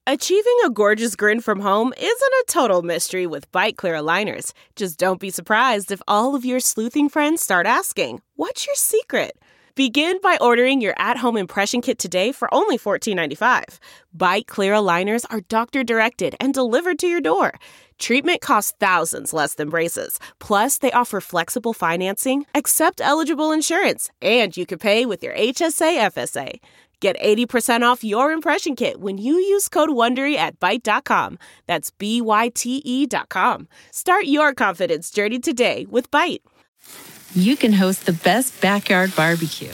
Achieving a gorgeous grin from home isn't a total mystery with Byte Clear aligners. Just don't be surprised if all of your sleuthing friends start asking, "What's your secret?" Begin by ordering your at-home impression kit today for only $14.95. Byte Clear aligners are doctor-directed and delivered to your door. Treatment costs thousands less than braces. Plus, they offer flexible financing, accept eligible insurance, and you can pay with your HSA FSA. Get 80% off your impression kit when you use code WONDERY at Byte.com. That's BYTE.com. Start your confidence journey today with Byte. You can host the best backyard barbecue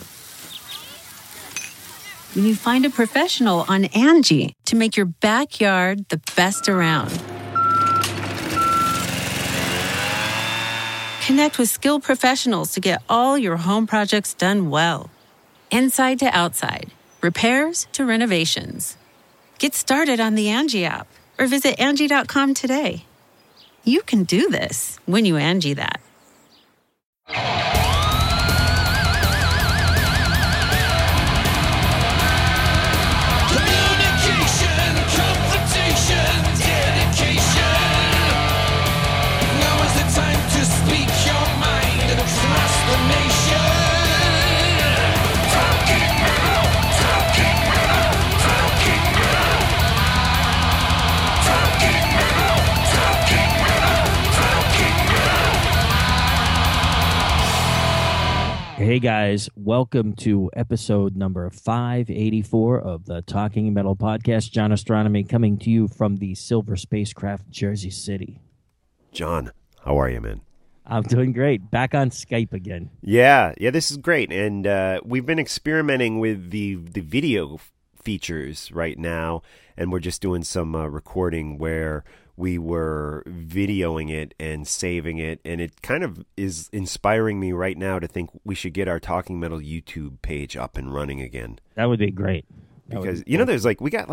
when you find a professional on Angie to make your backyard the best around. Connect with skilled professionals to get all your home projects done well. Inside to outside, repairs to renovations. Get started on the Angie app or visit Angie.com today. You can do this when you Angie that. Communication, confrontation, dedication. Now is the time to speak your mind across the nation. Talking metal, talking metal, talking metal. Talking metal, talking metal, talking metal. Hey guys, welcome to episode number 584 of the Talking Metal Podcast. John Astronomy coming to you from the Silver Spacecraft, Jersey City. John, how are you, man? I'm doing great. Back on Skype again. Yeah, this is great. And we've been experimenting with the video features right now, and we're just doing some recording where we were videoing it and saving it, and it kind of is inspiring me right now to think we should get our Talking Metal YouTube page up and running again. That would be great. Because, there's we got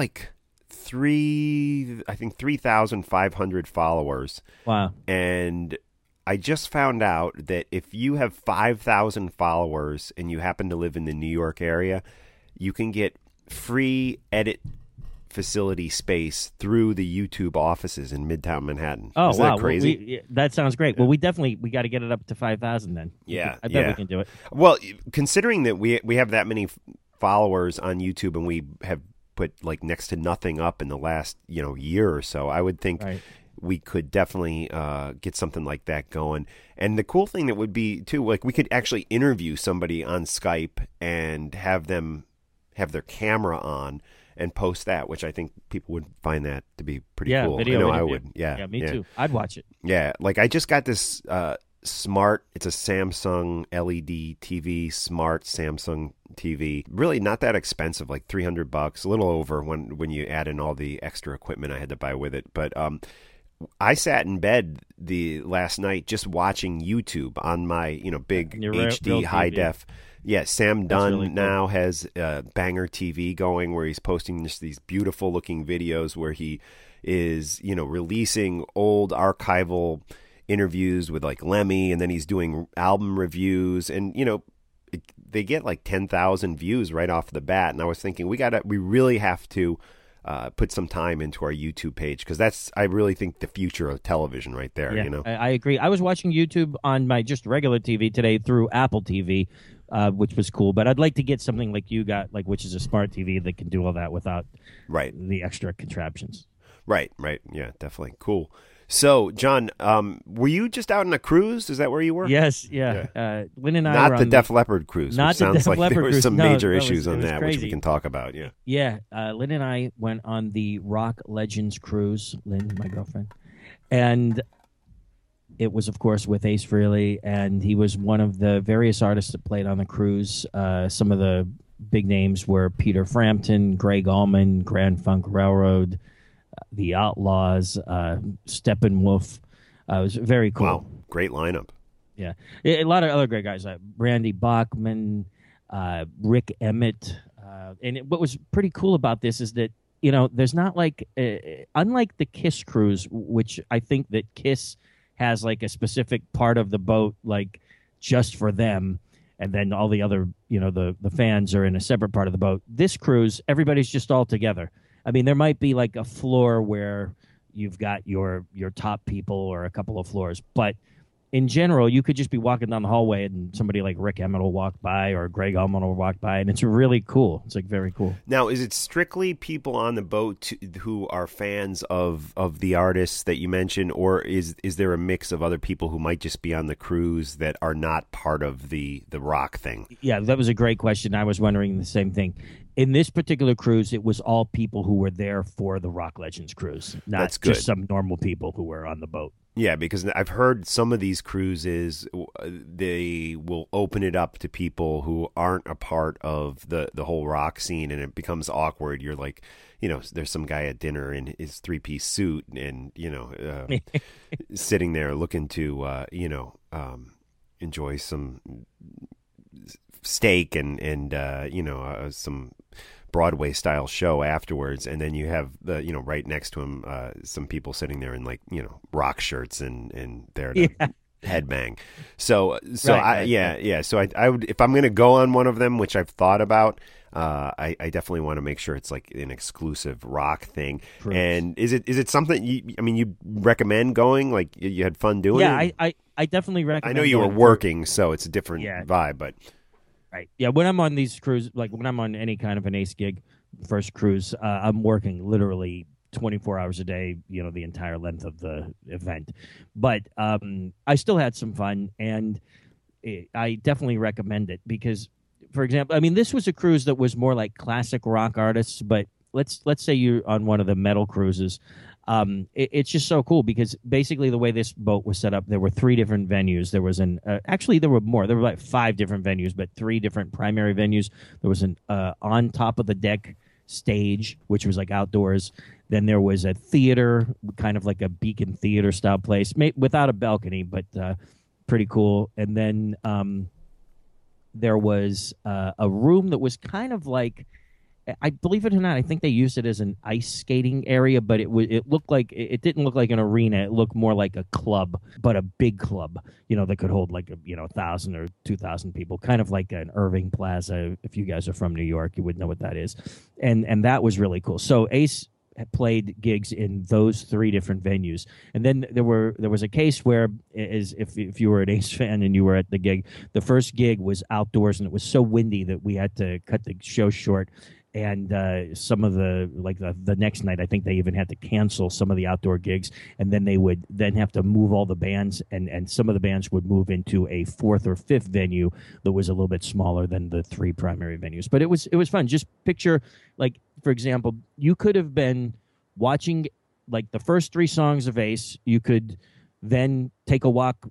3,500 followers. Wow. And I just found out that if you have 5,000 followers and you happen to live in the New York area, you can get free edit facility space through the YouTube offices in Midtown Manhattan. Oh, Isn't wow. that crazy? That sounds great. Well, we got to get it up to 5,000 then. Yeah. I bet we can do it. Well, considering that we have that many followers on YouTube and we have put next to nothing up in the last, year or so, I would think we could definitely get something like that going. And the cool thing that would be too, we could actually interview somebody on Skype and have them have their camera on and post that, which I think people would find that to be pretty cool. Video I know interview. I would. Yeah, me too. I'd watch it. Yeah, I just got this smart, it's a Samsung LED TV, smart Samsung TV. Really not that expensive, like $300, a little over when you add in all the extra equipment I had to buy with it. But I sat in bed the last night just watching YouTube on my big HD high def. Yeah, Sam Dunn really cool. Now has Banger TV going where he's posting just these beautiful looking videos where he is, releasing old archival interviews with Lemmy, and then he's doing album reviews, and they get 10,000 views right off the bat. And I was thinking we really have to put some time into our YouTube page, because that's, I really think, the future of television right there. Yeah, I agree. I was watching YouTube on my just regular TV today through Apple TV, which was cool. But I'd like to get something like you got, which is a smart TV that can do all that without the extra contraptions. Right. Yeah, definitely. Cool. So, John, were you just out on a cruise? Is that where you were? Yes, yeah. Lynn and I not were the on Def Leppard cruise. Not which the sounds Def like Leppard there were cruise. some major issues on that, crazy. which we can talk about. Yeah. Yeah. Lynn and I went on the Rock Legends cruise. Lynn, my girlfriend, and it was, of course, with Ace Frehley, and he was one of the various artists that played on the cruise. Some of the big names were Peter Frampton, Greg Allman, Grand Funk Railroad, The Outlaws, Steppenwolf. It was very cool. Wow, great lineup. Yeah, a lot of other great guys, like Randy Bachman, Rick Emmett. And what was pretty cool about this is that, there's not unlike the Kiss cruise, which I think that Kiss has a specific part of the boat, just for them. And then all the other, the fans are in a separate part of the boat. This cruise, everybody's just all together. I mean, there might be like a floor where you've got your top people or a couple of floors, but in general, you could just be walking down the hallway and somebody like Rick Emmett will walk by or Greg Allman will walk by, and it's really cool. It's like very cool. Now, is it strictly people on the boat who are fans of the artists that you mentioned, or is there a mix of other people who might just be on the cruise that are not part of the rock thing? Yeah, that was a great question. I was wondering the same thing. In this particular cruise, it was all people who were there for the Rock Legends cruise, not That's good. just some normal people who were on the boat. Yeah, because I've heard some of these cruises, they will open it up to people who aren't a part of the whole rock scene, and it becomes awkward. You're like, there's some guy at dinner in his 3-piece suit and, sitting there looking to, enjoy some steak and some Broadway style show afterwards, and then you have the right next to him some people sitting there in like rock shirts and there to headbang. So right. So I would, if I'm going to go on one of them, which I've thought about, I definitely want to make sure it's like an exclusive rock thing. True. And is it something you recommend going? Like you had fun doing it? Yeah, I definitely recommend. I know you were working, so it's a different vibe, but. Right. Yeah, when I'm on these cruises, like when I'm on any kind of an Ace gig, first cruise, I'm working literally 24 hours a day, the entire length of the event. But I still had some fun, and I definitely recommend it because, for example, this was a cruise that was more like classic rock artists, but let's say you're on one of the metal cruises. It's just so cool because basically the way this boat was set up, there were 3 different venues. There was actually there were more. There were like 5 different venues, but 3 different primary venues. There was an on top of the deck stage, which was like outdoors. Then there was a theater, kind of like a Beacon Theater style place, without a balcony, but pretty cool. And then there was a room that was kind of like, I believe it or not, I think they used it as an ice skating area, but it looked like it didn't look like an arena. It looked more like a club, but a big club, that could hold like 1,000 or 2,000 people, kind of like an Irving Plaza. If you guys are from New York, you would know what that is, and that was really cool. So Ace played gigs in those 3 different venues, and then there was a case where, if you were an Ace fan and you were at the gig, the first gig was outdoors and it was so windy that we had to cut the show short. And some of the next night, I think they even had to cancel some of the outdoor gigs, and then they would then have to move all the bands, and some of the bands would move into a 4th or 5th venue that was a little bit smaller than the 3 primary venues. But it was fun. Just picture, like, for example, you could have been watching like the first 3 songs of Ace. You could then take a walk,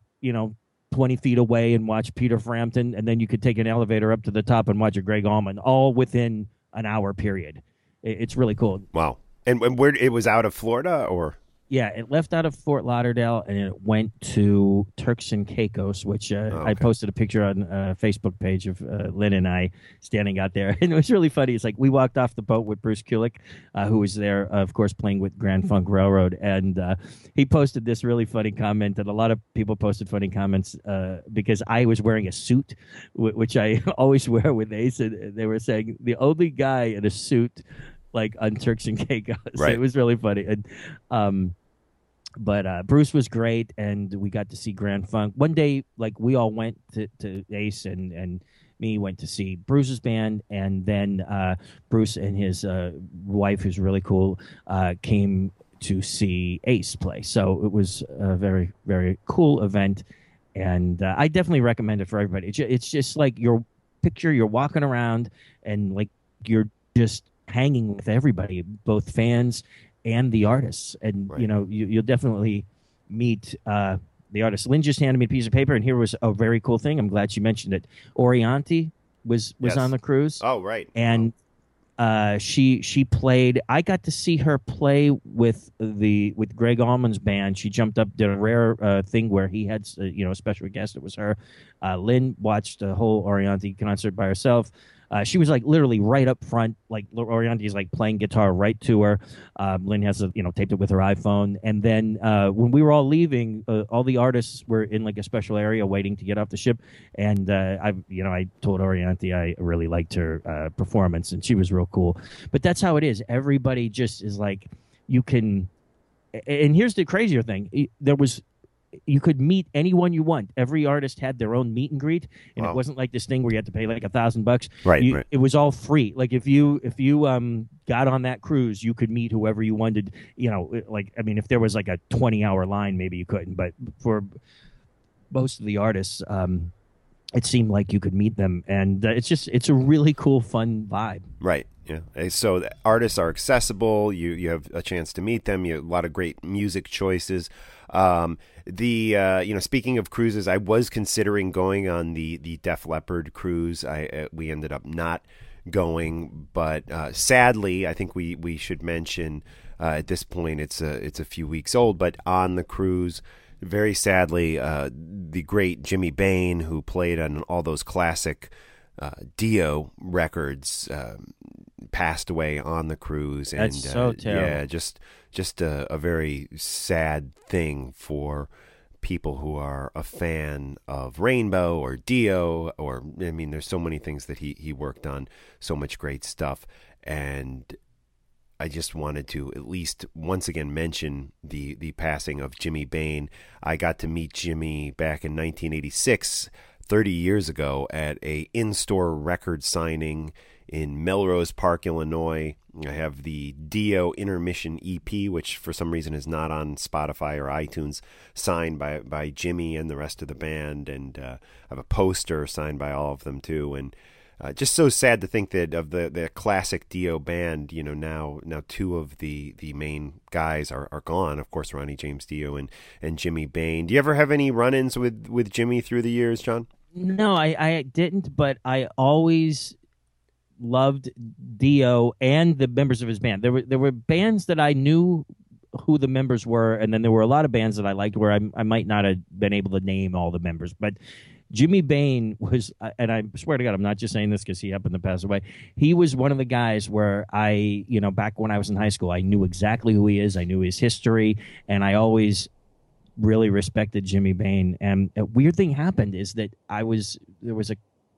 20 feet away and watch Peter Frampton, and then you could take an elevator up to the top and watch a Greg Allman, all within an hour period. It's really cool. Wow. And where it was out of Florida, or? Yeah, it left out of Fort Lauderdale and it went to Turks and Caicos, which I posted a picture on a Facebook page of Lynn and I standing out there. And it was really funny. It's like we walked off the boat with Bruce Kulick, who was there, of course, playing with Grand Funk Railroad. And he posted this really funny comment, and a lot of people posted funny comments because I was wearing a suit, which I always wear with Ace. And they were saying the only guy in a suit like on Turks and Caicos. Right. It was really funny. And but Bruce was great, and we got to see Grand Funk. One day, like, we all went to Ace, and me went to see Bruce's band, and then Bruce and his wife, who's really cool, came to see Ace play. So it was a very, very cool event, and I definitely recommend it for everybody. It's just like you're walking around, and like you're just hanging with everybody, both fans and the artists, and right. You'll definitely meet the artists. Lynn just handed me a piece of paper, and here was a very cool thing. I'm glad she mentioned it. Orianti was yes. on the cruise. Oh, right. And she played. I got to see her play with Greg Allman's band. She jumped up, did a rare thing where he had a special guest. It was her. Lynn watched the whole Orianti concert by herself. She was like literally right up front, like Orianti's like playing guitar right to her. Lynn has taped it with her iPhone, and then when we were all leaving, all the artists were in like a special area waiting to get off the ship, and I told Orianti I really liked her performance, and she was real cool. But that's how it is. Everybody just is like, you can. And here's the crazier thing: you could meet anyone you want. Every artist had their own meet and greet, and it wasn't like this thing where you had to pay like $1,000. Right. It was all free. Like if you got on that cruise, you could meet whoever you wanted. If there was like a 20-hour line, maybe you couldn't. But for most of the artists, it seemed like you could meet them, and it's a really cool, fun vibe. Right. Yeah. So the artists are accessible. You have a chance to meet them. You have a lot of great music choices. Speaking of cruises, I was considering going on the Def Leppard cruise. We ended up not going, but sadly, I think we should mention at this point it's a few weeks old. But on the cruise, very sadly, the great Jimmy Bain, who played on all those classic Dio records, passed away on the cruise. And that's so terrible. Yeah, just a very sad thing for people who are a fan of Rainbow or Dio, or there's so many things that he worked on, so much great stuff. And I just wanted to at least once again mention the passing of Jimmy Bain. I got to meet Jimmy back in 1986, 30 years ago, at a in-store record signing in Melrose Park, Illinois. I have the Dio Intermission EP, which for some reason is not on Spotify or iTunes, signed by Jimmy and the rest of the band, and I have a poster signed by all of them too. And just so sad to think that of the classic Dio band, now two of the main guys are gone. Of course, Ronnie James Dio and Jimmy Bain. Do you ever have any run-ins with Jimmy through the years, John? No, I didn't, but I always loved Dio and the members of his band. There were bands that I knew who the members were, and then there were a lot of bands that I liked where I might not have been able to name all the members, but Jimmy Bain was, and I swear to God, I'm not just saying this because he happened to pass away. He was one of the guys where back when I was in high school, I knew exactly who he is. I knew his history, and I always really respected Jimmy Bain. And a weird thing happened is that there was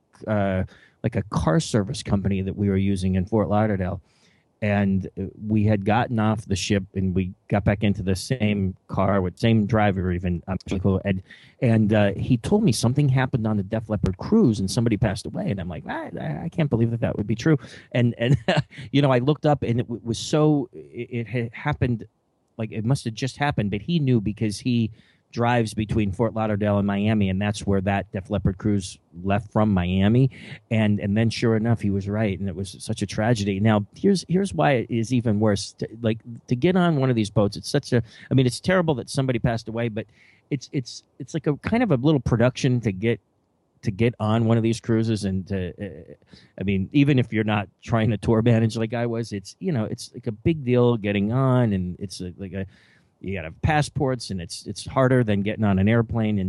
a car service company that we were using in Fort Lauderdale, and we had gotten off the ship and we got back into the same car with same driver even, and he told me something happened on the Def Leppard cruise and somebody passed away, and I'm like, I can't believe that would be true. And I looked up and it was it had happened, like it must have just happened, but he knew because he drives between Fort Lauderdale and Miami, and that's where that Def Leppard cruise left from, Miami. And then sure enough, he was right, and it was such a tragedy. Now, here's why it is even worse. To get on one of these boats, it's it's terrible that somebody passed away, but it's like a kind of a little production to get on one of these cruises, and even if you're not trying to tour manage like I was, it's like a big deal getting on, and it's you got to have passports, and it's harder than getting on an airplane,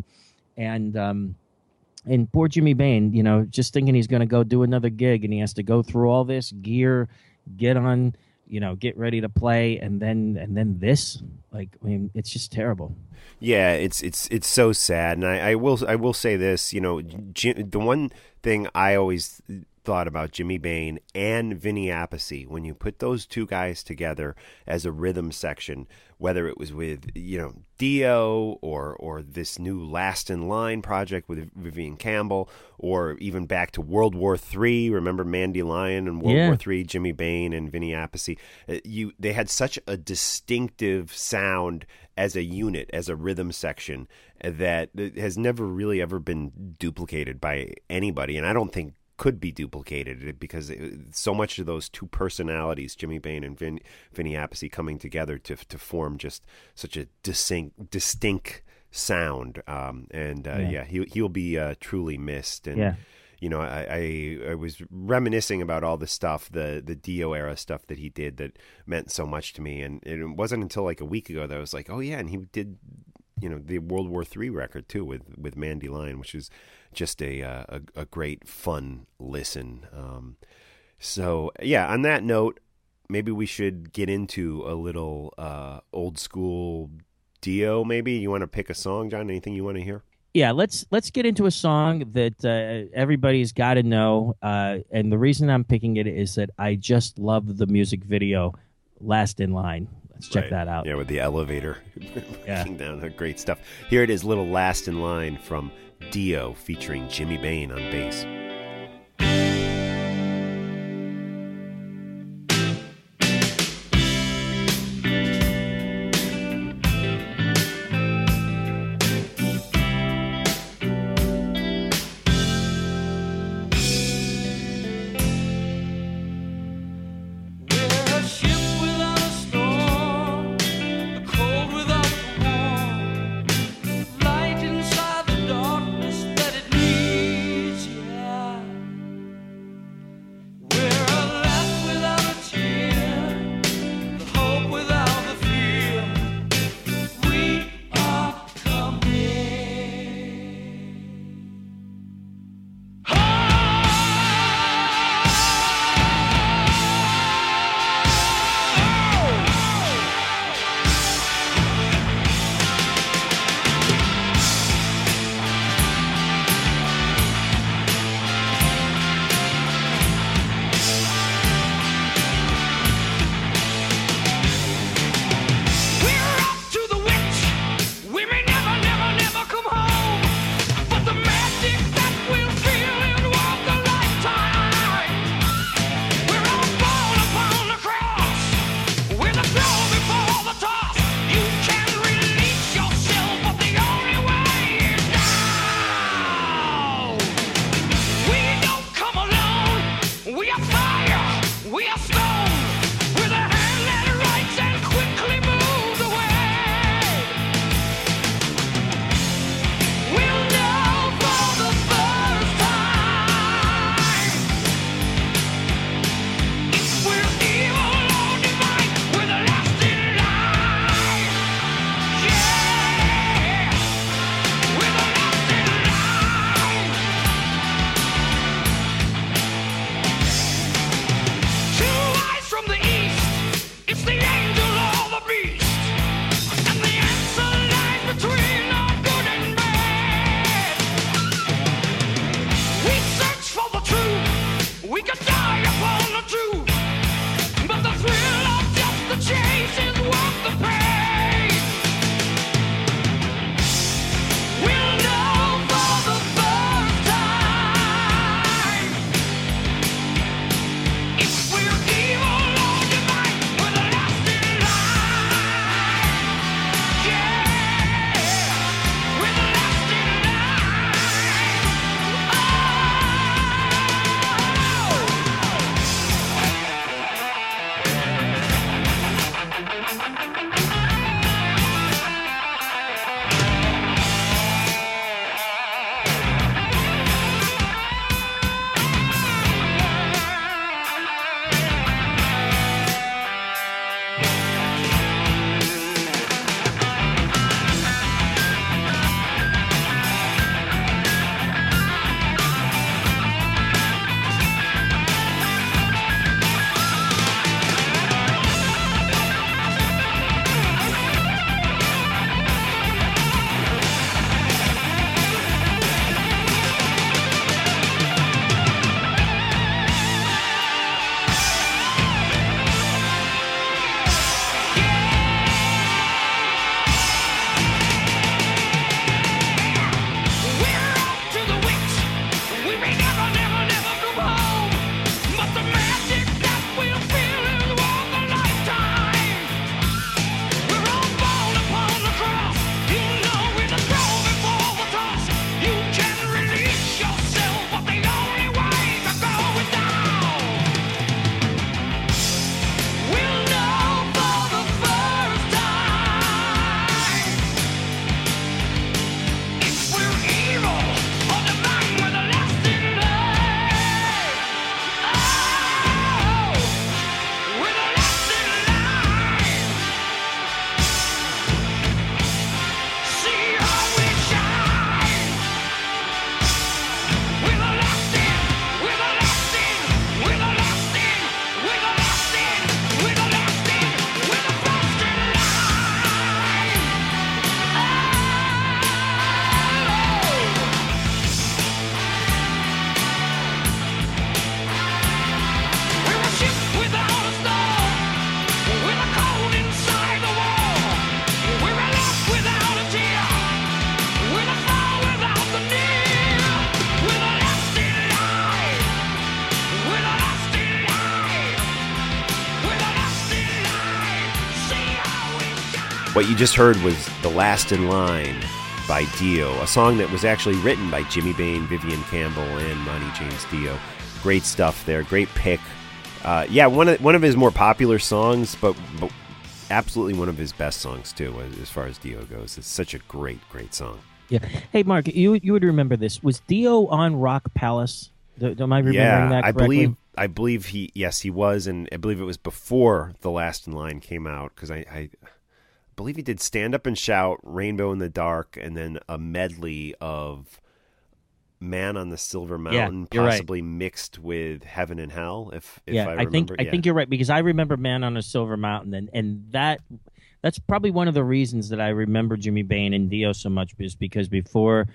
and poor Jimmy Bain, just thinking he's going to go do another gig, and he has to go through all this gear, get on, get ready to play, and then this, it's just terrible. Yeah, it's so sad, and I will say this, the one thing I always thought about Jimmy Bain and Vinny Appice, when you put those two guys together as a rhythm section, whether it was with Dio or this new Last in Line project with Vivian Campbell, or even back to World War III. Remember Mandy Lyon and World War III, Jimmy Bain and Vinny Appice. They had such a distinctive sound as a unit, as a rhythm section, that has never really ever been duplicated by anybody, and I don't think could be duplicated, because so much of those two personalities, Jimmy Bain and Vinny Appice, coming together to form just such a distinct sound. He'll be truly missed. And I was reminiscing about all the stuff, the Dio era stuff that he did that meant so much to me, and it wasn't until like a week ago that I was like, oh yeah, and he did the World War III record too with Mandy Line, which is just a great fun listen. So yeah, on that note, maybe we should get into a little old school Dio. Maybe you want to pick a song, John? Anything you want to hear? Yeah, let's get into a song that everybody's got to know, and the reason I'm picking it is that I just love the music video, "Last in Line." Let's check that out. Yeah, with the elevator walking down. Great stuff. Here it is, little "Last in Line" from Dio featuring Jimmy Bain on bass. Light inside the darkness that it needs, yeah. What you just heard was The Last in Line by Dio, a song that was actually written by Jimmy Bain, Vivian Campbell, and Ronnie James Dio. Great stuff there. Great pick. One of his more popular songs, but absolutely one of his best songs, too, as far as Dio goes. It's such a great, great song. Yeah. Hey, Mark, you would remember this. Was Dio on Rock Palace? Am I remembering that correctly? I believe he was, and I believe it was before The Last in Line came out, because I believe he did Stand Up and Shout, Rainbow in the Dark, and then a medley of Man on the Silver Mountain, possibly mixed with Heaven and Hell, if I remember. I think you're right, because I remember Man on a Silver Mountain, and that's probably one of the reasons that I remember Jimmy Bain and Dio so much, is because before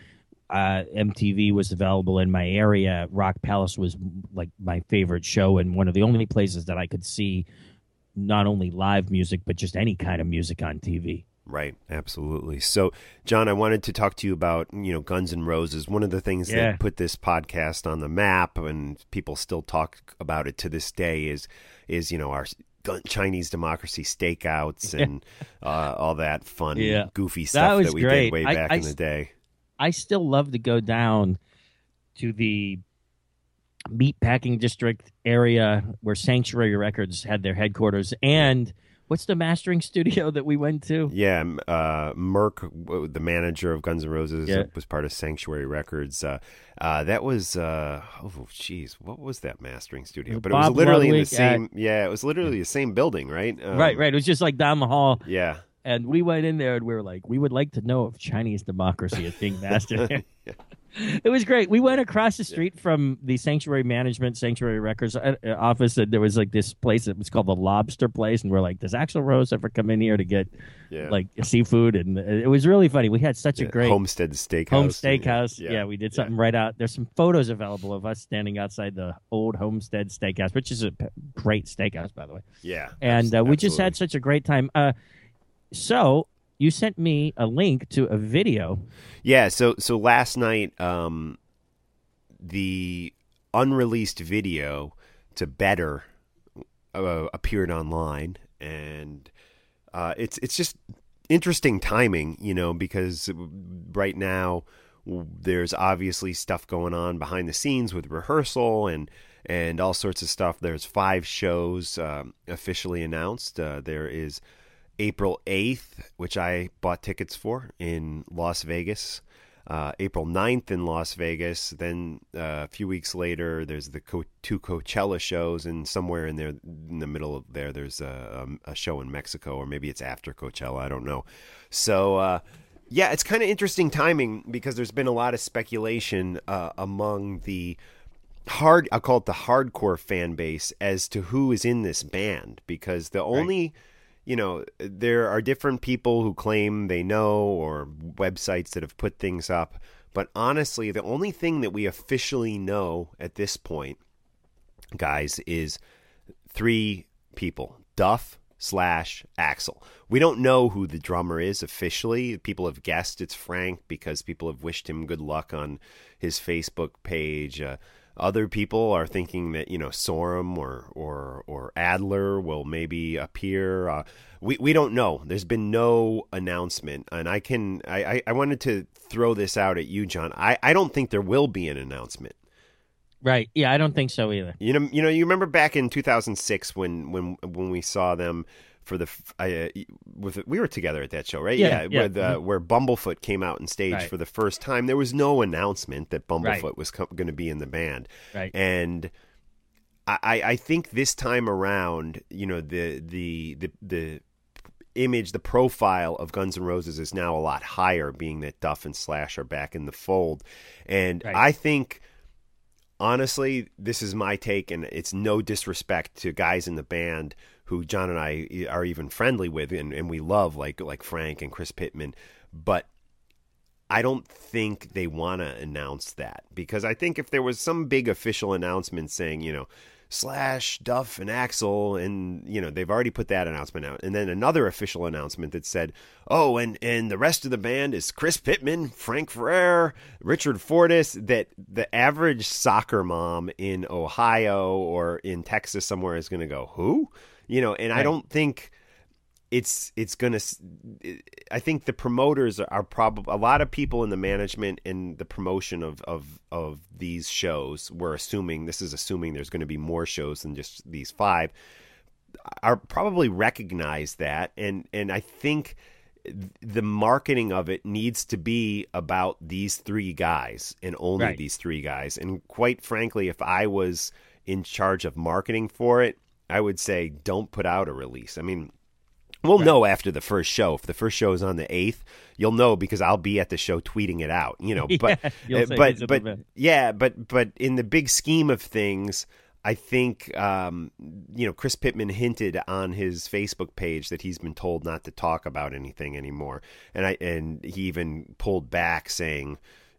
MTV was available in my area, Rock Palace was like my favorite show, and one of the only places that I could see not only live music, but just any kind of music on TV. Right, absolutely. So, John, I wanted to talk to you about, Guns N' Roses. One of the things that put this podcast on the map, and people still talk about it to this day, is our Chinese democracy stakeouts and all that fun, goofy stuff that we did way back in the day. I still love to go down to the meatpacking district area where Sanctuary Records had their headquarters. And what's the mastering studio that we went to? Yeah, Merck, the manager of Guns N' Roses, was part of Sanctuary Records. That was, what was that mastering studio? But Bob it was literally Ludwig in the same. It was literally the same building, right? Right. It was just like down the hall. Yeah. And we went in there and we were like, we would like to know if Chinese democracy is being mastered. It was great. We went across the street from the Sanctuary Records office, and there was like this place that was called the Lobster Place, and we're like, does Axl Rose ever come in here to get like seafood? And it was really funny. We had such a great Homestead Steakhouse. Yeah, we did something right out. There's some photos available of us standing outside the old Homestead Steakhouse, which is a great steakhouse, by the way. Yeah, and we just had such a great time. So you sent me a link to a video. Yeah, so last night, the unreleased video to Better appeared online, and it's just interesting timing, because right now there's obviously stuff going on behind the scenes with rehearsal and all sorts of stuff. There's 5 shows officially announced. There is April 8th, which I bought tickets for in Las Vegas. April 9th in Las Vegas. Then a few weeks later, there's the 2 Coachella shows, and somewhere in there, in the middle of there's a show in Mexico, or maybe it's after Coachella. I don't know. So, it's kind of interesting timing, because there's been a lot of speculation among the I'll call it the hardcore fan base, as to who is in this band, because the only... there are different people who claim they know, or websites that have put things up. But honestly, the only thing that we officially know at this point, guys, is 3 people: Duff / Axl. We don't know who the drummer is officially. People have guessed it's Frank, because people have wished him good luck on his Facebook page. Other people are thinking that, Sorum or Adler will maybe appear. We don't know. There's been no announcement, and I wanted to throw this out at you, John. I don't think there will be an announcement. Right? Yeah, I don't think so either. You remember back in 2006 when we saw them for we were together at that show, right? Yeah. Where Bumblefoot came out and staged for the first time. There was no announcement that Bumblefoot was going to be in the band, right? And I think this time around, the image, the profile of Guns N' Roses is now a lot higher, being that Duff and Slash are back in the fold, and I think. Honestly, this is my take, and it's no disrespect to guys in the band who John and I are even friendly with, and we love, like Frank and Chris Pittman. But I don't think they want to announce that, because I think if there was some big official announcement saying, Slash, Duff, and Axl, and they've already put that announcement out, and then another official announcement that said, oh, and the rest of the band is Chris Pittman, Frank Ferrer, Richard Fortus, that the average soccer mom in Ohio or in Texas somewhere is going to go, who? And I don't think it's gonna. I think the promoters are probably a lot of people in the management and the promotion of these shows. We're assuming there's going to be more shows than just these 5. Are probably recognize that, and I think the marketing of it needs to be about these 3 guys and only these 3 guys. And quite frankly, if I was in charge of marketing for it, I would say don't put out a release. I mean, we'll know after the first show. If the first show is on the 8th, you'll know because I'll be at the show tweeting it out. But in the big scheme of things, I think Chris Pittman hinted on his Facebook page that he's been told not to talk about anything anymore, and he even pulled back saying,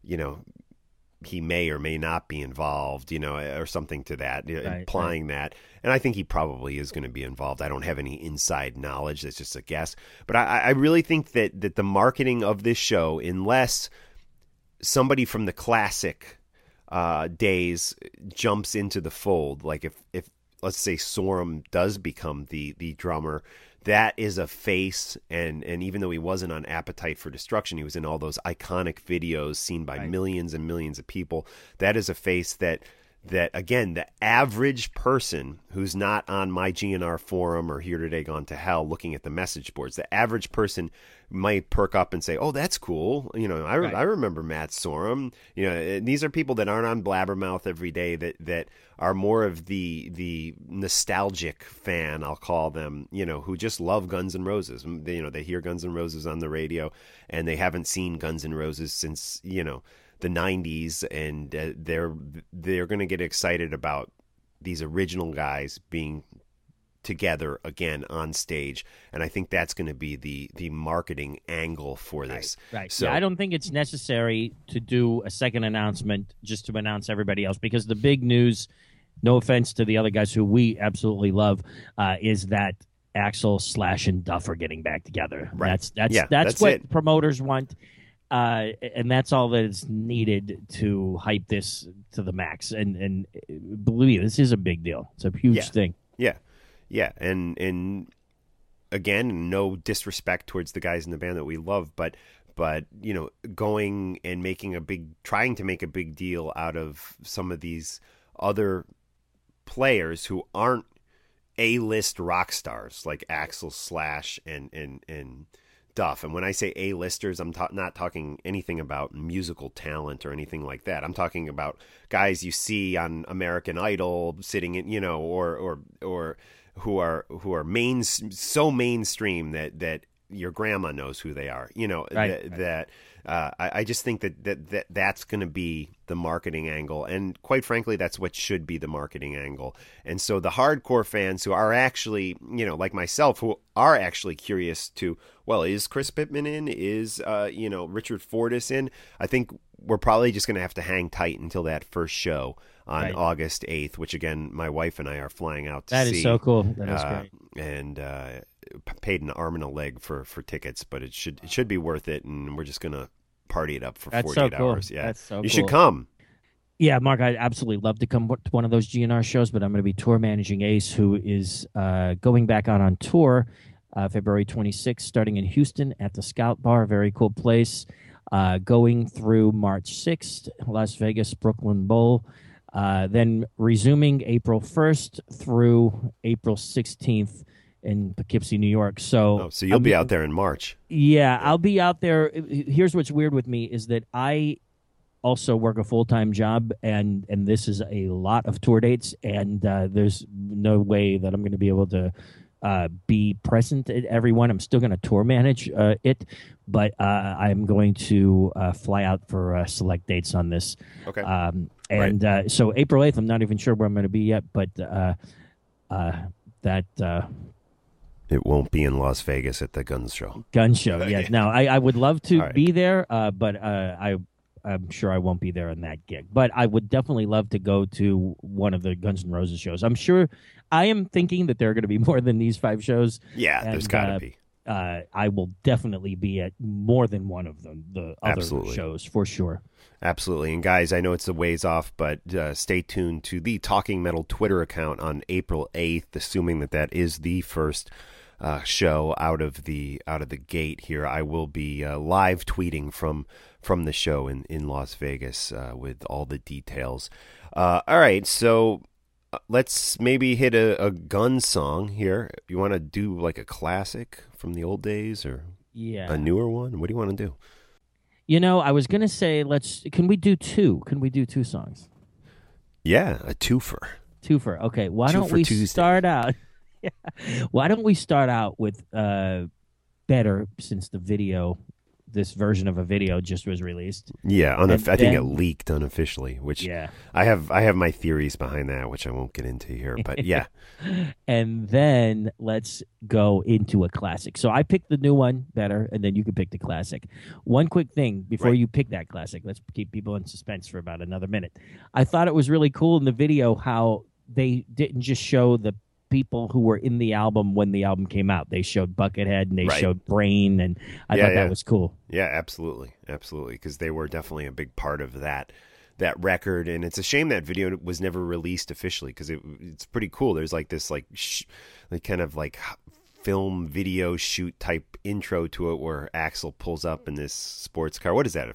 he may or may not be involved, or something to that, implying that. And I think he probably is going to be involved. I don't have any inside knowledge. That's just a guess. But I really think that the marketing of this show, unless somebody from the classic days jumps into the fold, like if let's say Sorum does become the drummer, that is a face, and even though he wasn't on Appetite for Destruction, he was in all those iconic videos seen by millions and millions of people. That is a face that again, the average person who's not on my GNR forum or Here Today Gone to Hell looking at the message boards, the average person might perk up and say, "Oh, that's cool." I remember Matt Sorum. These are people that aren't on Blabbermouth every day, that are more of the nostalgic fan, I'll call them, who just love Guns N' Roses. They hear Guns N' Roses on the radio, and they haven't seen Guns N' Roses since, the 90s, and they're going to get excited about these original guys being together again on stage, and I think that's going to be the marketing angle for this. Right. So I don't think it's necessary to do a second announcement just to announce everybody else, because the big news, no offense to the other guys who we absolutely love, is that Axl, Slash, and Duff are getting back together. Right. That's what it. Promoters want. And that's all that is needed to hype this to the max. And believe me, this is a big deal. It's a huge thing. Yeah. And again, no disrespect towards the guys in the band that we love, but going and trying to make a big deal out of some of these other players who aren't A-list rock stars like Axl, Slash, and Duff. And when I say A-listers, I'm not talking anything about musical talent or anything like that. I'm talking about guys you see on American Idol sitting in, or who are so mainstream that your grandma knows who they are. I just think that's going to be the marketing angle, and quite frankly, that's what should be the marketing angle. And so the hardcore fans who are actually, like myself, who are actually curious to, well, is Chris Pittman in? Is Richard Fortus in? I think we're probably just going to have to hang tight until that first show on August 8th, which again, my wife and I are flying out to see. That is so cool. That is great. And paid an arm and a leg for tickets, but it should be worth it, and we're just gonna party it up for 48 hours. Yeah, that's so cool. You should come. Yeah, Mark, I'd absolutely love to come to one of those GNR shows, but I'm going to be tour managing Ace, who is going back out on tour February 26th, starting in Houston at the Scout Bar, very cool place, going through March 6th, Las Vegas, Brooklyn Bowl, then resuming April 1st through April 16th in Poughkeepsie, New York. So you'll be out there in March. Yeah, I'll be out there. Here's what's weird with me is that I also work a full-time job, and this is a lot of tour dates, and there's no way that I'm going to be able to be present at every one. I'm still going to tour manage it, but I'm going to fly out for select dates on this. Okay. So April 8th, I'm not even sure where I'm going to be yet, but it won't be in Las Vegas at the Gun Show. Yeah. No, I would love to be there, but I'm sure I won't be there on that gig. But I would definitely love to go to one of the Guns N' Roses shows. I'm sure I am thinking that there are going to be more than these 5 shows. Yeah, there's got to be. I will definitely be at more than one of them, the other shows, for sure. Absolutely. And guys, I know it's a ways off, but stay tuned to the Talking Metal Twitter account on April 8th, assuming that is the first show out of the gate here. I will be live tweeting from the show in Las Vegas with all the details. All right, so let's maybe hit a gun song here. You want to do like a classic from the old days or a newer one? What do you want to do? You know, I was gonna say can we do two? Can we do two songs? Yeah, a twofer. Okay, why don't we start out? Why don't we start out with Better, since this version of a video just was released. Yeah, I think it leaked unofficially, which I have my theories behind that, which I won't get into here, but yeah. And then let's go into a classic. So I picked the new one, Better, and then you can pick the classic. One quick thing before you pick that classic, let's keep people in suspense for about another minute. I thought it was really cool in the video how they didn't just show the people who were in the album when the album came out. They showed Buckethead and they showed Brain, and I thought that was cool. Yeah, absolutely, because they were definitely a big part of that record, and it's a shame that video was never released officially because it's pretty cool. There's like this kind of film video shoot type intro to it where Axl pulls up in this sports car. What is that?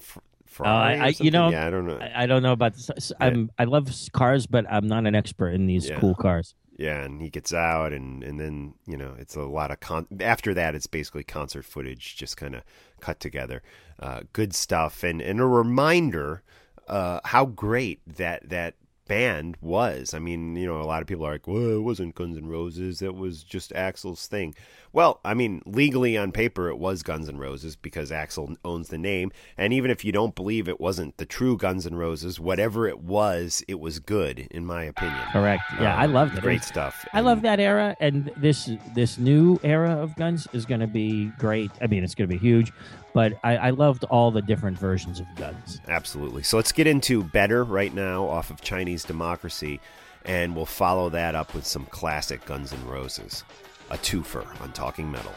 I don't know. I don't know about this. I love cars, but I'm not an expert in these cool cars. Yeah, and he gets out, and then, it's a lot of after that, it's basically concert footage just kind of cut together. Good stuff, and a reminder how great that band was. I mean, a lot of people are like, well, it wasn't Guns N' Roses, it was just Axl's thing. Well, I mean, legally on paper, it was Guns N' Roses because Axl owns the name, and even if you don't believe it wasn't the true Guns N' Roses, whatever it was good, in my opinion. Correct. Yeah, I loved it. Great stuff. I love that era, and this new era of Guns is going to be great. I mean, it's going to be huge, but I loved all the different versions of Guns. Absolutely. So let's get into Better right now off of Chinese Democracy, and we'll follow that up with some classic Guns N' Roses. A twofer on Talking Metal.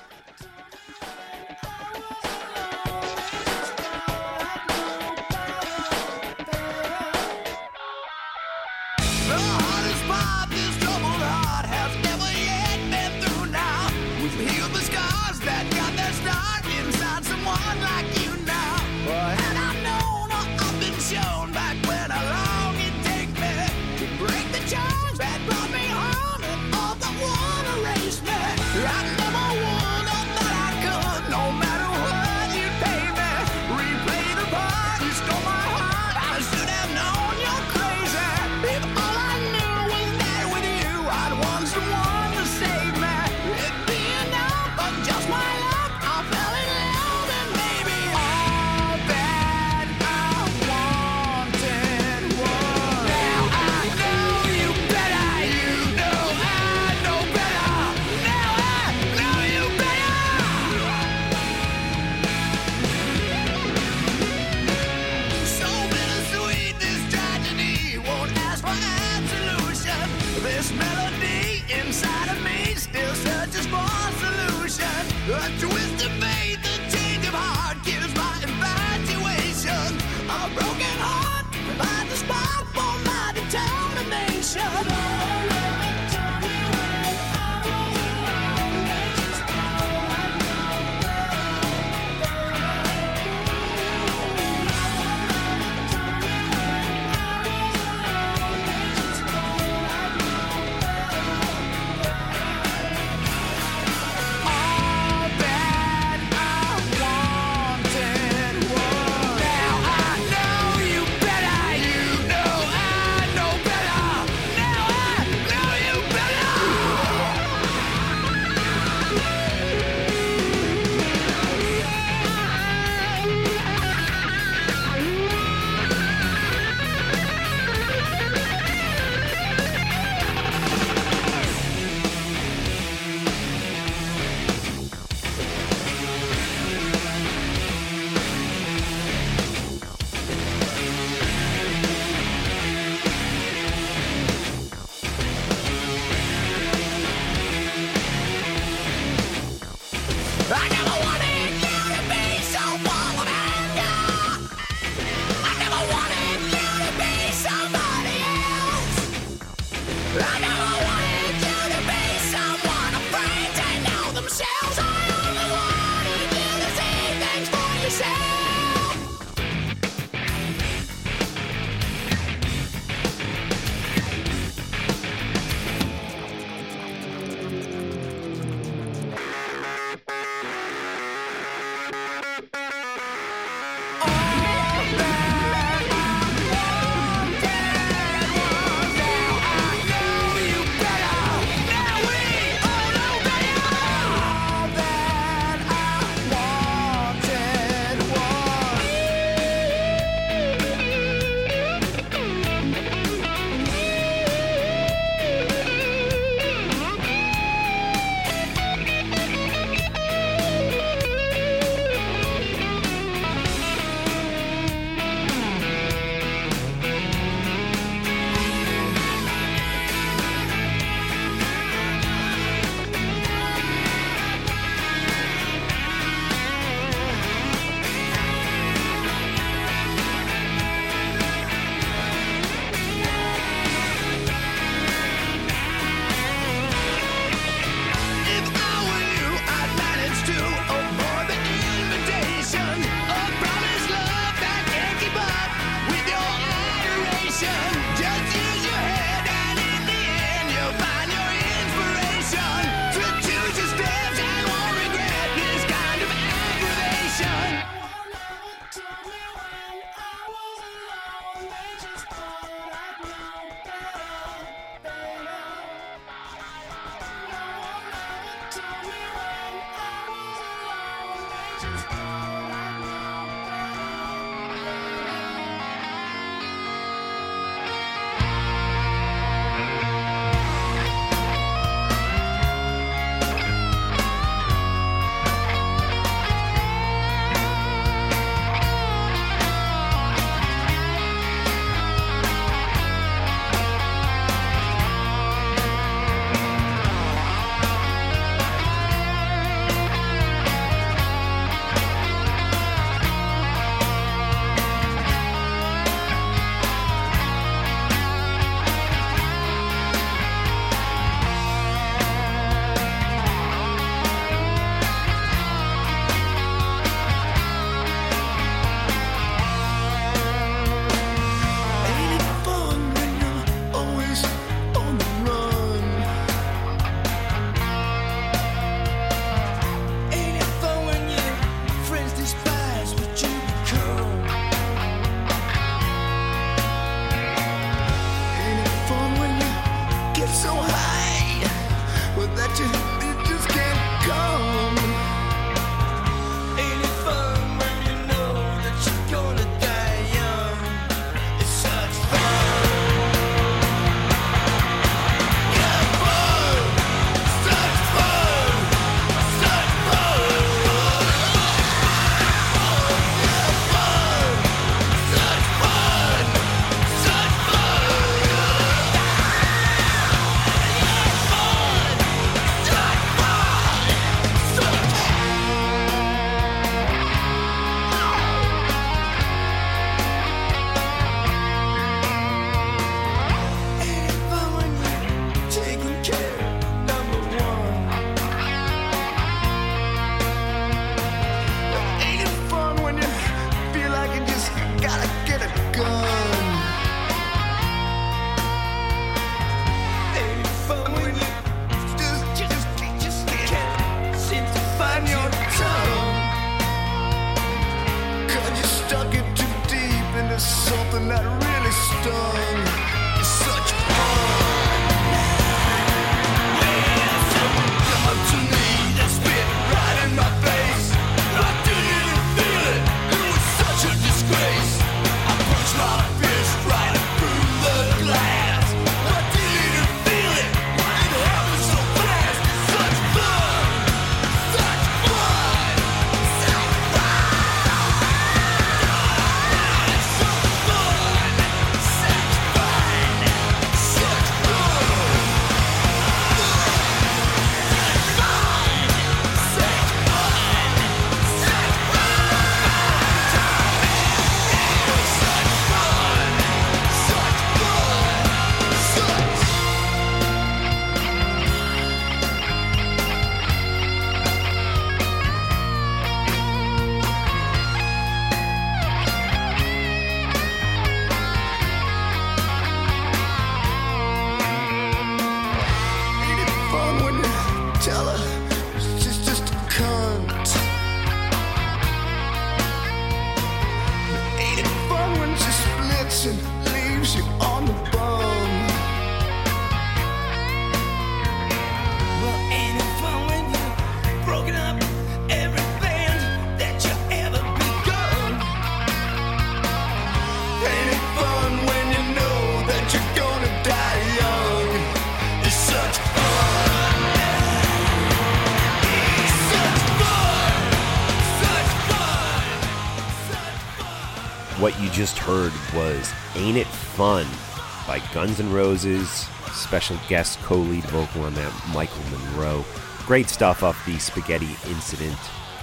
What you just heard was Ain't It Fun by Guns N' Roses. Special guest co-lead vocal on that, Michael Monroe. Great stuff off the Spaghetti Incident.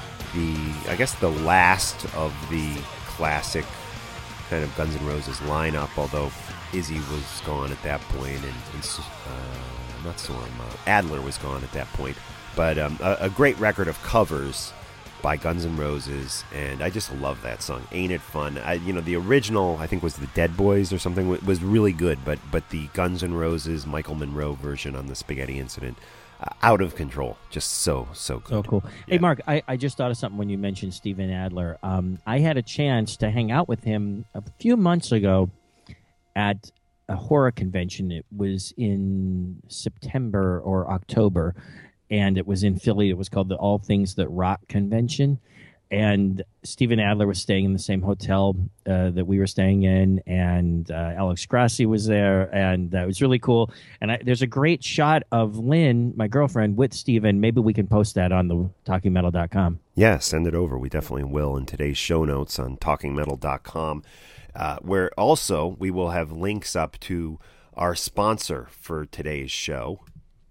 I guess the last of the classic kind of Guns N' Roses lineup, although Izzy was gone at that point, and Adler was gone at that point. But a great record of covers by Guns N' Roses, and I just love that song, Ain't It Fun. The original, I think, was the Dead Boys or something, was really good, but the Guns N' Roses, Michael Monroe version on the Spaghetti Incident, out of control. Just so good. So cool. Yeah. Hey, Mark, I just thought of something when you mentioned Steven Adler. I had a chance to hang out with him a few months ago at a horror convention. It was in September or October, and it was in Philly. It was called the All Things That Rock Convention. and Steven Adler was staying in the same hotel that we were staying in, and Alex Grassi was there, and it was really cool. And there's a great shot of Lynn, my girlfriend, with Steven. Maybe we can post that on the TalkingMetal.com. Yeah, send it over. We definitely will in today's show notes on TalkingMetal.com, where also we will have links up to our sponsor for today's show.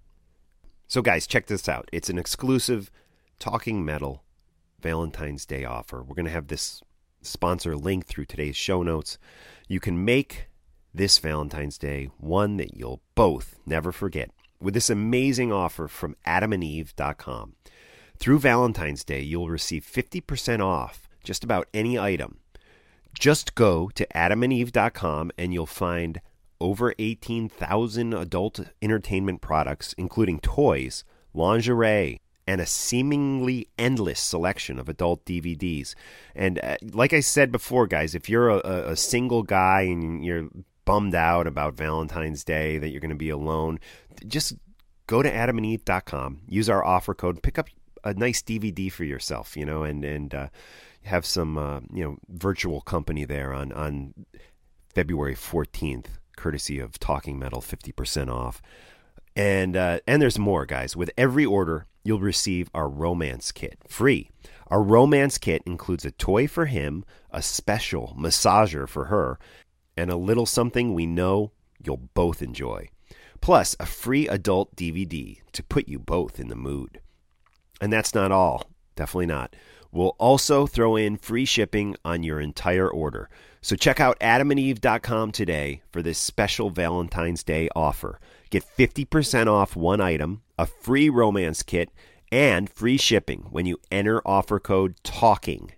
So, guys, check this out. It's an exclusive Talking Metal Valentine's Day offer. We're going to have this sponsor link through today's show notes. You can make this Valentine's Day one that you'll both never forget with this amazing offer from adamandeve.com. Through Valentine's Day, you'll receive 50% off just about any item. Just go to adamandeve.com and you'll find over 18,000 adult entertainment products, including toys, lingerie, and a seemingly endless selection of adult DVDs. And like I said before, guys, if you're a single guy and you're bummed out about Valentine's Day, that you're going to be alone, just go to adamandeve.com, use our offer code, pick up a nice DVD for yourself, and have some, virtual company there on February 14th, courtesy of Talking Metal, 50% off. And there's more, guys. With every order, you'll receive our romance kit free. Our romance kit includes a toy for him, a special massager for her, and a little something we know you'll both enjoy. Plus, a free adult DVD to put you both in the mood. And that's not all. Definitely not. We'll also throw in free shipping on your entire order. So check out adamandeve.com today for this special Valentine's Day offer. Get 50% off one item, a free romance kit, and free shipping when you enter offer code TALKING,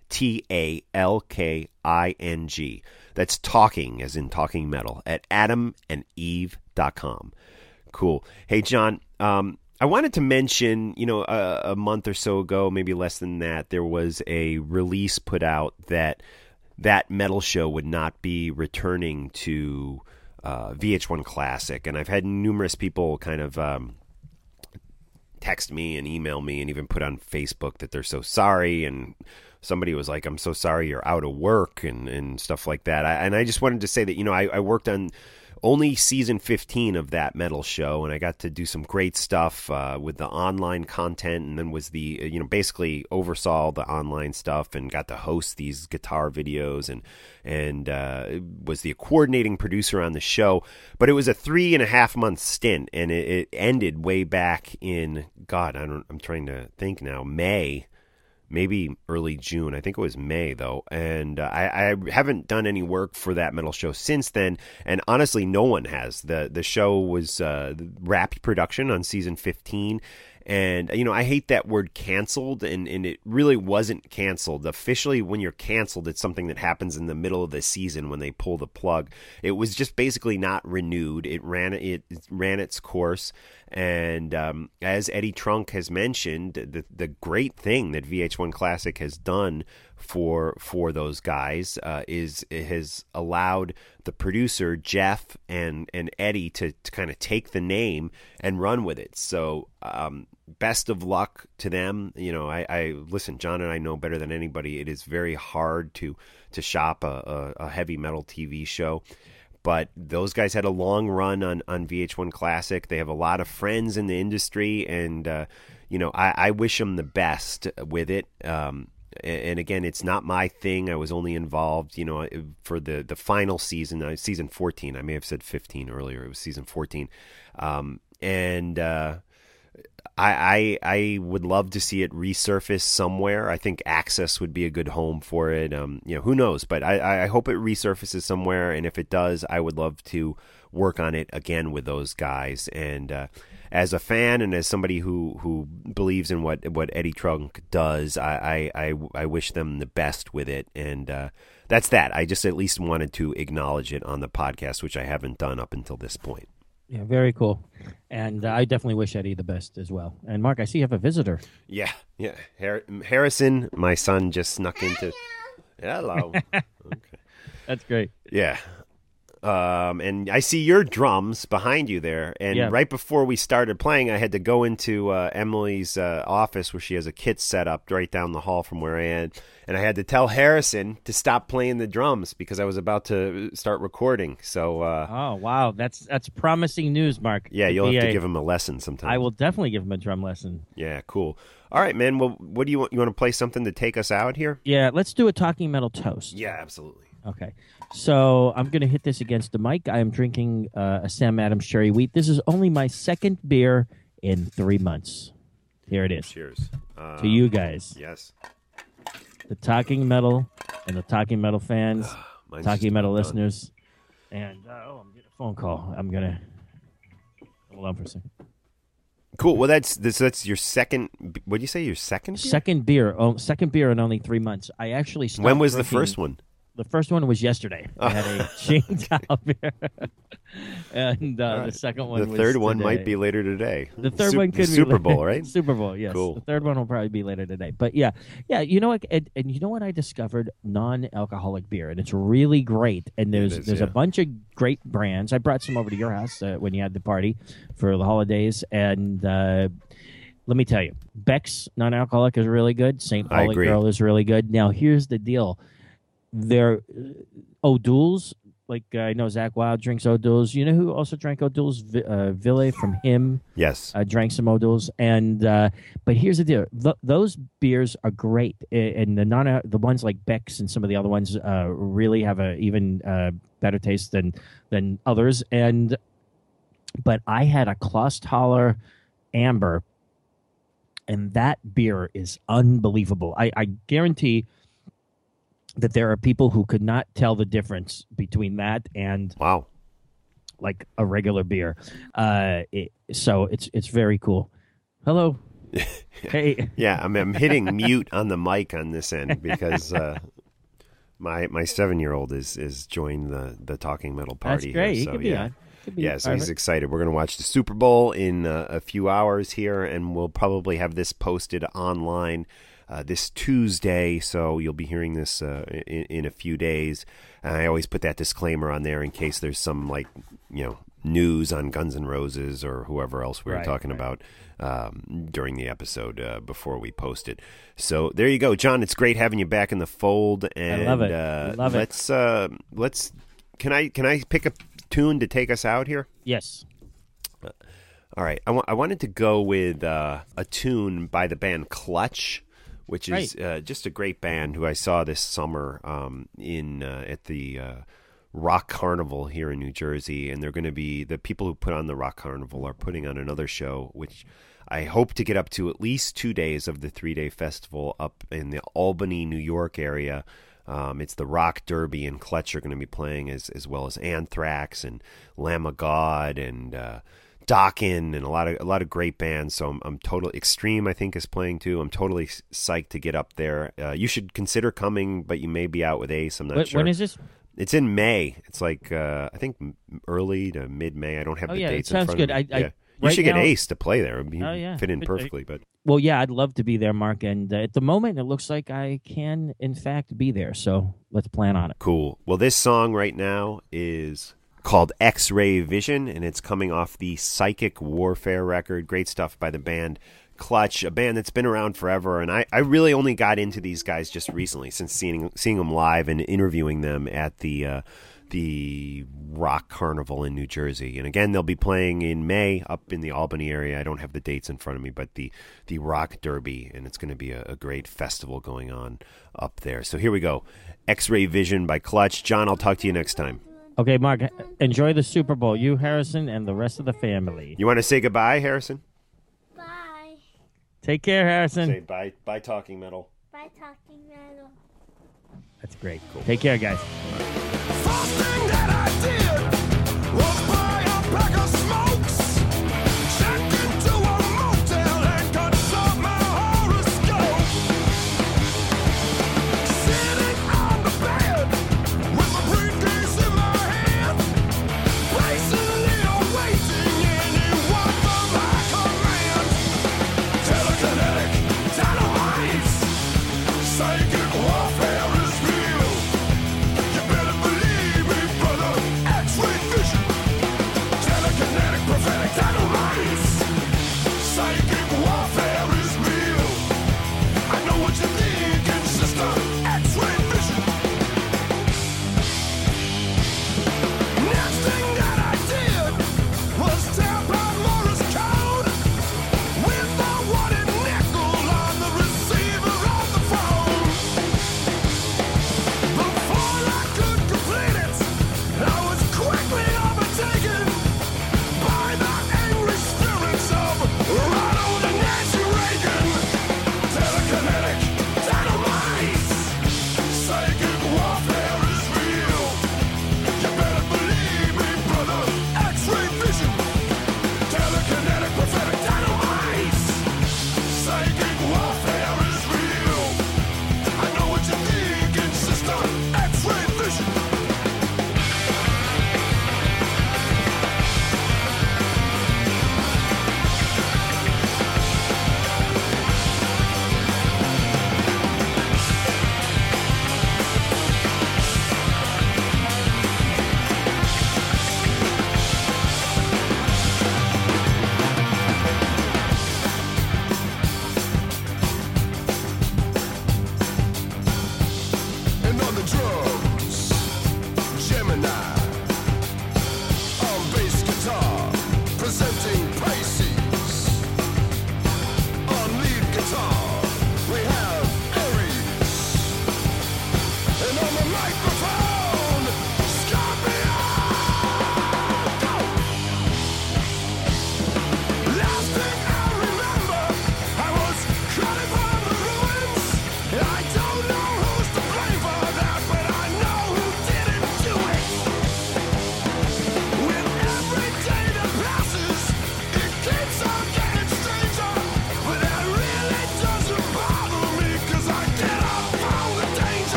TALKING. That's talking as in Talking Metal at adamandeve.com. Cool. Hey, John, I wanted to mention, a month or so ago, maybe less than that, there was a release put out that metal show would not be returning to VH1 Classic. And I've had numerous people kind of text me and email me and even put on Facebook that they're so sorry. And somebody was like, I'm so sorry you're out of work and stuff like that. And I just wanted to say that, I worked on only season 15 of that metal show, and I got to do some great stuff with the online content, and then was the, basically oversaw all the online stuff and got to host these guitar videos and was the coordinating producer on the show. But it was a 3.5 month stint, and it ended way back in, I'm trying to think now, May. Maybe early June. I think it was May, though. And I haven't done any work for that metal show since then. And honestly, no one has. The show was wrapped production on season 15. And, I hate that word canceled, and it really wasn't canceled. Officially, when you're canceled, it's something that happens in the middle of the season when they pull the plug. It was just basically not renewed. It ran its course. And as Eddie Trunk has mentioned, the great thing that VH1 Classic has done for those guys is it has allowed the producer Jeff and Eddie to kind of take the name and run with it. So best of luck to them. I listen, John and I know better than anybody, it is very hard to shop a heavy metal TV show. But those guys had a long run on VH1 Classic. They have a lot of friends in the industry, and I wish them the best with it. And again, it's not my thing. I was only involved, for the final season, season 14. I may have said 15 earlier. It was season 14. I would love to see it resurface somewhere. I think Access would be a good home for it. Who knows? But I hope it resurfaces somewhere. And if it does, I would love to work on it again with those guys. And as a fan and as somebody who believes in what Eddie Trunk does, I wish them the best with it. And that's that. I just at least wanted to acknowledge it on the podcast, which I haven't done up until this point. Yeah, very cool. And I definitely wish Eddie the best as well. And Mark, I see you have a visitor. Yeah. Harrison, my son, just snuck into. Hello. Okay. That's great. Yeah. and I see your drums behind you there. And right before we started playing, I had to go into Emily's office where she has a kit set up right down the hall from where I am. And I had to tell Harrison to stop playing the drums because I was about to start recording. So, oh wow, that's promising news, Mark. Yeah, you'll have to give him a lesson sometime. I will definitely give him a drum lesson. Yeah, cool. All right, man. Well, what do you want? You want to play something to take us out here? Yeah, let's do a Talking Metal toast. Yeah, absolutely. Okay, so I'm going to hit this against the mic. I am drinking a Sam Adams Cherry Wheat. This is only my second beer in 3 months. Here it is. Cheers. To you guys. Yes. The Talking Metal and the Talking Metal fans, Talking Metal listeners. And, I'm getting a phone call. I'm going to... Hold on for a second. Cool. Well, that's your second... What did you say? Your second beer? Second beer. Oh, second beer in only 3 months. I actually stopped When was drinking. the first one? The first one was yesterday. I had a Qingdao beer. And the second one was the third one today. might be later today. The third one could be Super Bowl, later. right? Super Bowl, yes. Cool. The third one will probably be later today. But yeah. You know what? And you know what? I discovered non-alcoholic beer, and it's really great. And there's a bunch of great brands. I brought some over to your house when you had the party for the holidays, and let me tell you, Beck's non-alcoholic is really good. St. Pauli Girl is really good. Now, here's the deal. They're O'Doul's. Like, I know Zach Wild drinks O'Doul's. You know who also drank O'Doul's? Ville from him. Yes. Drank some O'Doul's. And but here's the deal. Those beers are great. And the ones like Beck's and some of the other ones really have a even better taste than others. But I had a Klosthaler Amber, and that beer is unbelievable. I guarantee that there are people who could not tell the difference between that and like a regular beer. So it's very cool. Hello. Hey. Yeah, I'm hitting mute on the mic on this end because my 7-year-old is joined the Talking Metal party. That's great. Here, so, he could be on. Yeah, so he's excited. We're going to watch the Super Bowl in a few hours here, and we'll probably have this posted online this Tuesday, so you'll be hearing this in a few days. And I always put that disclaimer on there in case there's some news on Guns N' Roses or whoever else we were talking about during the episode before we post it. So there you go, John. It's great having you back in the fold. And I love it. Love it. Let's. Can I pick a tune to take us out here? Yes. All right. I wanted to go with a tune by the band Clutch, which is just a great band who I saw this summer at the Rock Carnival here in New Jersey. And they're going to be, the people who put on the Rock Carnival are putting on another show, which I hope to get up to at least 2 days of the 3-day festival up in the Albany, New York area. It's the Rock Derby, and Clutch are going to be playing as well as Anthrax and Lamb of God and Dokken and a lot of great bands. So I'm totally Extreme, I think, is playing too. I'm totally psyched to get up there. You should consider coming, but you may be out with Ace. I'm not sure. When is this? It's in May. It's like I think early to mid-May. I don't have the dates in front good. of me. You right should get now, Ace to play there. He'd fit in But, perfectly. But well, yeah, I'd love to be there, Mark. And at the moment, it looks like I can, in fact, be there. So let's plan on it. Cool. Well, this song right now is called X-Ray Vision, and it's coming off the Psychic Warfare record. Great stuff by the band Clutch, a band that's been around forever. And I really only got into these guys just recently, since seeing them live and interviewing them at the Rock Carnival in New Jersey. And again, they'll be playing in May up in the Albany area. I don't have the dates in front of me, but the Rock Derby, and it's going to be a great festival going on up there. So here we go. X-Ray Vision by Clutch. John, I'll talk to you next time. Okay, Mark, enjoy the Super Bowl. You, Harrison, and the rest of the family. You want to say goodbye, Harrison? Bye. Take care, Harrison. Say bye. Bye, Talking Metal. Bye, Talking Metal. That's great. Cool. Take care, guys. First thing that I did was buy a pack of smokes. Checked into a motel and consult my horoscope. Sitting on the bed with my briefcase in my hand, patiently awaiting anyone for my command. Telekinetic dynamite, psychic warfare.